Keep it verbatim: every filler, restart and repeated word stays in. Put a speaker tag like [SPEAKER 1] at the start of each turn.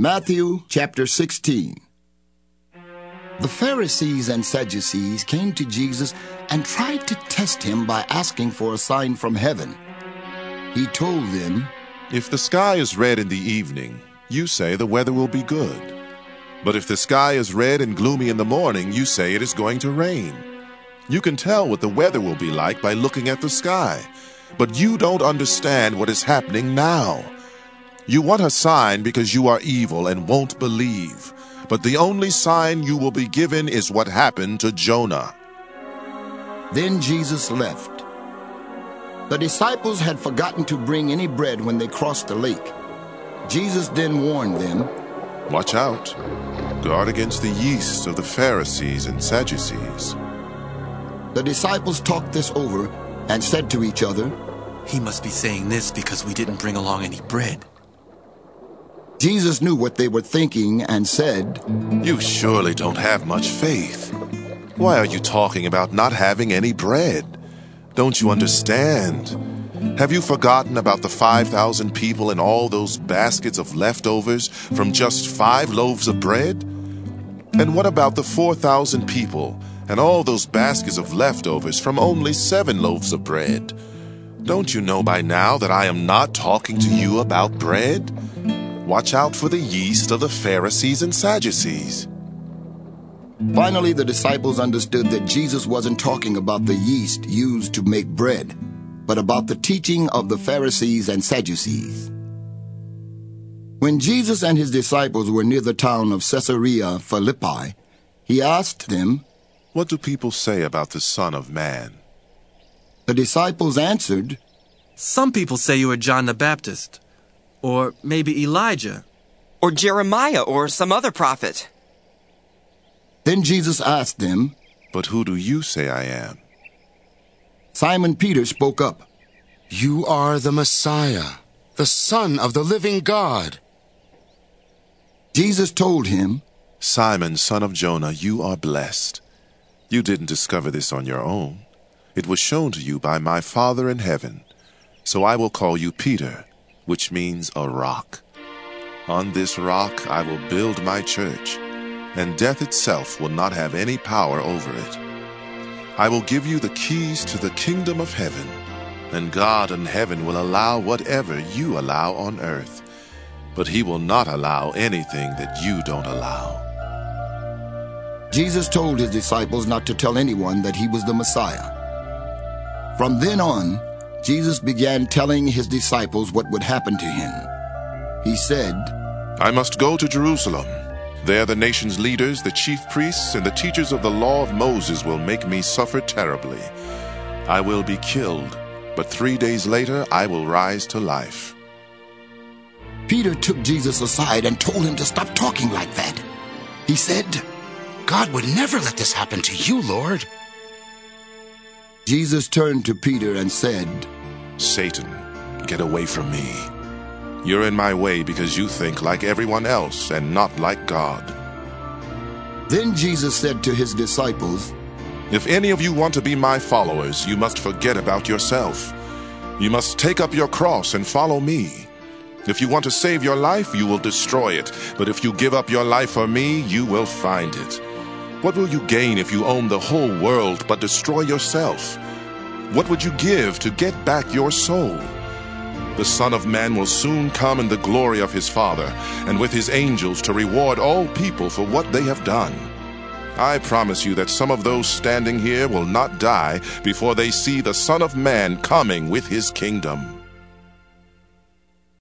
[SPEAKER 1] Matthew chapter sixteen. The Pharisees and Sadducees came to Jesus and tried to test him by asking for a sign from heaven. He told them,
[SPEAKER 2] "If the sky is red in the evening, you say the weather will be good. But if the sky is red and gloomy in the morning, you say it is going to rain. You can tell what the weather will be like by looking at the sky, but you don't understand what is happening now. You want a sign because you are evil and won't believe. But the only sign you will be given is what happened to Jonah."
[SPEAKER 1] Then Jesus left. The disciples had forgotten to bring any bread when they crossed the lake. Jesus then warned them,
[SPEAKER 2] "Watch out. Guard against the yeast of the Pharisees and Sadducees."
[SPEAKER 1] The disciples talked this over and said to each other,
[SPEAKER 3] "He must be saying this because we didn't bring along any bread."
[SPEAKER 1] Jesus knew what they were thinking and said,
[SPEAKER 2] "You surely don't have much faith. Why are you talking about not having any bread? Don't you understand? Have you forgotten about the five thousand people and all those baskets of leftovers from just five loaves of bread? And what about the four thousand people and all those baskets of leftovers from only seven loaves of bread? Don't you know by now that I am not talking to you about bread? Watch out for the yeast of the Pharisees and Sadducees."
[SPEAKER 1] Finally, the disciples understood that Jesus wasn't talking about the yeast used to make bread, but about the teaching of the Pharisees and Sadducees. When Jesus and his disciples were near the town of Caesarea Philippi, he asked them,
[SPEAKER 2] "What do people say about the Son of Man?"
[SPEAKER 1] The disciples answered,
[SPEAKER 3] "Some people say you are John the Baptist, or maybe Elijah,
[SPEAKER 4] or Jeremiah, or some other prophet."
[SPEAKER 1] Then Jesus asked them,
[SPEAKER 2] "But who do you say I am?"
[SPEAKER 1] Simon Peter spoke up,
[SPEAKER 5] "You are the Messiah, the Son of the living God."
[SPEAKER 1] Jesus told him,
[SPEAKER 2] "Simon, son of Jonah, you are blessed. You didn't discover this on your own. It was shown to you by my Father in heaven. So I will call you Peter, which means a rock. On this rock I will build my church, and death itself will not have any power over it. I will give you the keys to the kingdom of heaven, and God in heaven will allow whatever you allow on earth, but he will not allow anything that you don't allow."
[SPEAKER 1] Jesus told his disciples not to tell anyone that he was the Messiah. From then on, Jesus began telling his disciples what would happen to him. He said,
[SPEAKER 2] "I must go to Jerusalem. There the nation's leaders, the chief priests, and the teachers of the law of Moses will make me suffer terribly. I will be killed, but three days later I will rise to life."
[SPEAKER 1] Peter took Jesus aside and told him to stop talking like that. He said,
[SPEAKER 5] "God would never let this happen to you, Lord."
[SPEAKER 1] Jesus turned to Peter and said,
[SPEAKER 2] "Satan, get away from me. You're in my way because you think like everyone else and not like God."
[SPEAKER 1] Then Jesus said to his disciples,
[SPEAKER 2] "If any of you want to be my followers, you must forget about yourself. You must take up your cross and follow me. If you want to save your life, you will destroy it. But if you give up your life for me, you will find it. What will you gain if you own the whole world but destroy yourself? What would you give to get back your soul? The Son of Man will soon come in the glory of his Father, and with his angels to reward all people for what they have done. I promise you that some of those standing here will not die before they see the Son of Man coming with his kingdom."